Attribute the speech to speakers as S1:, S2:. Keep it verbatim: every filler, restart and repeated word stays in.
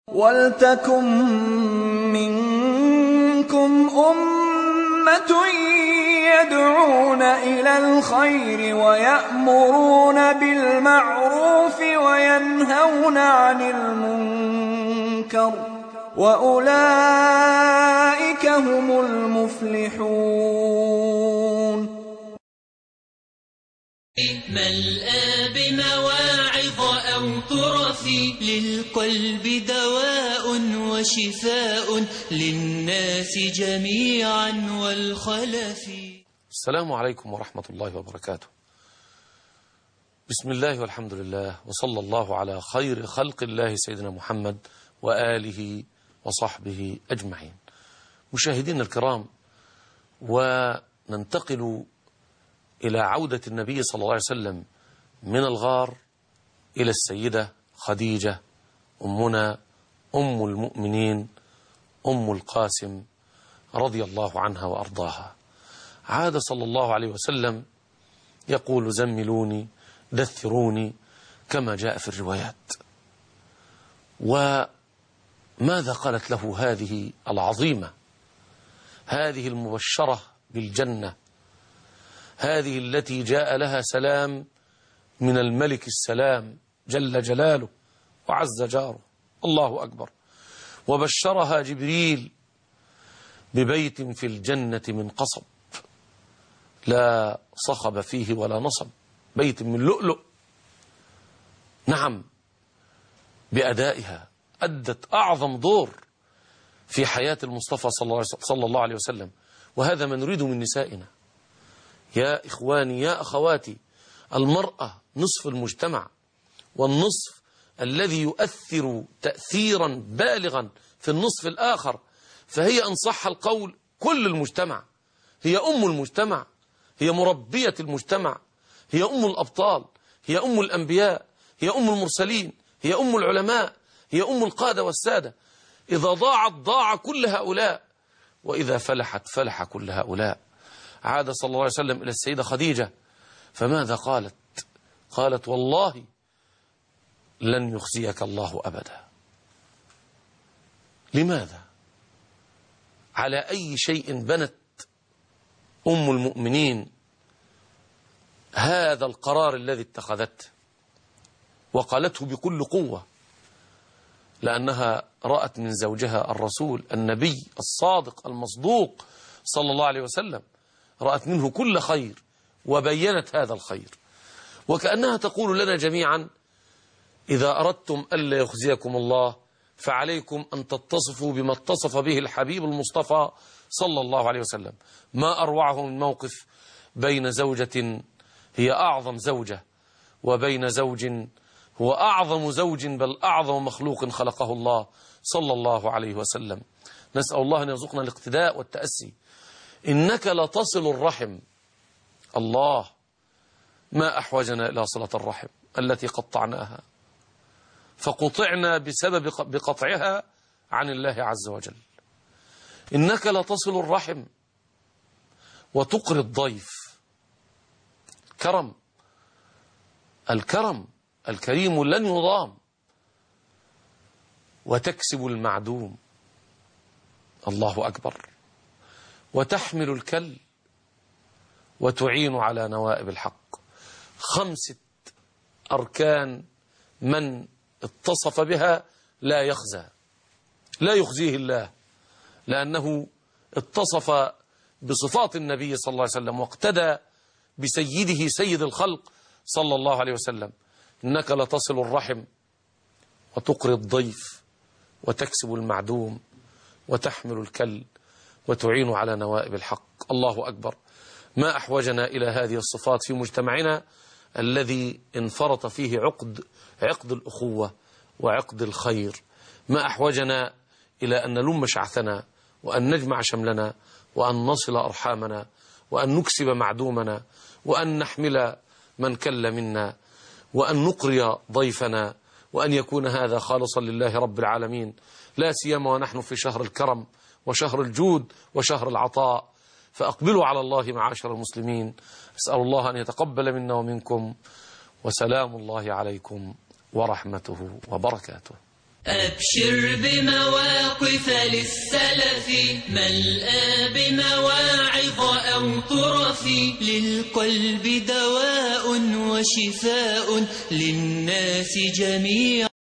S1: وَلْتَكُن مِّنكُمْ أُمَّةٌ يَدْعُونَ إِلَى الْخَيْرِ وَيَأْمُرُونَ بِالْمَعْرُوفِ وَيَنْهَوْنَ عَنِ الْمُنكَرِ ۚ وَأُولَٰئِكَ هُمُ الْمُفْلِحُونَ.
S2: ملأى بمواعظ أو ترف للقلب دواء وشفاء للناس جميعا والخلف.
S3: السلام عليكم ورحمة الله وبركاته. بسم الله والحمد لله، وصلى الله على خير خلق الله سيدنا محمد وآله وصحبه أجمعين. مشاهدينا الكرام، وننتقل إلى عودة النبي صلى الله عليه وسلم من الغار إلى السيدة خديجة أمنا أم المؤمنين أم القاسم رضي الله عنها وأرضاها. عاد صلى الله عليه وسلم يقول: زملوني دثروني، كما جاء في الروايات. وماذا قالت له هذه العظيمة، هذه المبشرة بالجنة، هذه التي جاء لها سلام من الملك السلام جل جلاله وعز جاره، الله أكبر، وبشرها جبريل ببيت في الجنة من قصب لا صخب فيه ولا نصب، بيت من لؤلؤ. نعم، بأدائها أدت أعظم دور في حياة المصطفى صلى الله عليه وسلم، وهذا ما نريده من نسائنا. يا إخواني يا أخواتي، المرأة نصف المجتمع، والنصف الذي يؤثر تأثيرا بالغا في النصف الآخر، فهي إن صح القول كل المجتمع، هي أم المجتمع، هي مربية المجتمع، هي أم الأبطال، هي أم الأنبياء، هي أم المرسلين، هي أم العلماء، هي أم القادة والسادة. إذا ضاعت ضاع كل هؤلاء، وإذا فلحت فلح كل هؤلاء. عاد صلى الله عليه وسلم إلى السيدة خديجة، فماذا قالت؟ قالت: والله لن يخزيك الله أبدا. لماذا؟ على أي شيء بنت أم المؤمنين هذا القرار الذي اتخذته وقالته بكل قوة؟ لأنها رأت من زوجها الرسول النبي الصادق المصدوق صلى الله عليه وسلم، رأت منه كل خير وبينت هذا الخير، وكأنها تقول لنا جميعا: إذا أردتم ألا يخزيكم الله فعليكم أن تتصفوا بما اتصف به الحبيب المصطفى صلى الله عليه وسلم. ما أروعه من موقف بين زوجة هي أعظم زوجة وبين زوج هو أعظم زوج، بل أعظم مخلوق خلقه الله صلى الله عليه وسلم. نسأل الله أن يرزقنا الاقتداء والتأسي. إنك لتصل الرحم، الله ما أحوجنا إلى صلة الرحم التي قطعناها، فقطعنا بسبب بقطعها عن الله عز وجل. إنك لتصل الرحم وتقري الضيف، كرم، الكرم الكريم لن يضام، وتكسب المعدوم، الله أكبر، وتحمل الكل، وتعين على نوائب الحق. خمسة أركان من اتصف بها لا يخزى، لا يخزيه الله، لأنه اتصف بصفات النبي صلى الله عليه وسلم واقتدى بسيده سيد الخلق صلى الله عليه وسلم. إنك لتصل الرحم وتقري الضيف وتكسب المعدوم وتحمل الكل وتعين على نوائب الحق، الله أكبر. ما أحوجنا إلى هذه الصفات في مجتمعنا الذي انفرط فيه عقد عقد الأخوة وعقد الخير. ما أحوجنا إلى أن نلم شعثنا، وأن نجمع شملنا، وأن نصل أرحامنا، وأن نكسب معدومنا، وأن نحمل من كل منا، وأن نقري ضيفنا، وأن يكون هذا خالصا لله رب العالمين، لا سيما ونحن في شهر الكرم وشهر الجود وشهر العطاء. فأقبلوا على الله معاشر المسلمين. أسأل الله أن يتقبل منا ومنكم، وسلام الله عليكم ورحمته وبركاته.
S2: أبشر بمواقف للسلف ملآ بمواعظ أو طرف للقلب دواء وشفاء للناس جميعا.